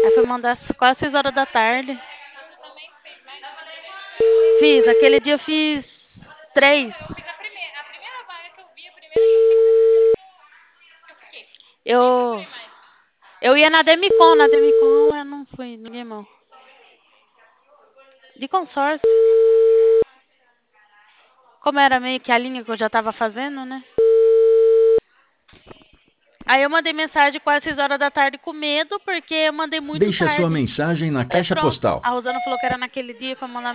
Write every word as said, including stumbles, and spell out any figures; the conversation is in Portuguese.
Aí foi mandar quase seis horas da tarde. Fiz, aquele dia eu fiz três. Fiz a primeira, a primeira vaga que eu vi, a primeira que eu fiquei, que eu fiquei. Nem Eu, procurei mais. eu ia na Demicon, na Demicon eu não fui, ninguém mal. De consórcio. Como era meio que a linha que eu já tava fazendo, né? Aí eu mandei mensagem quase seis horas da tarde com medo, porque eu mandei muito Deixe a sua tarde. mensagem na É, caixa pronto. postal. A Rosana falou que era naquele dia pra mandar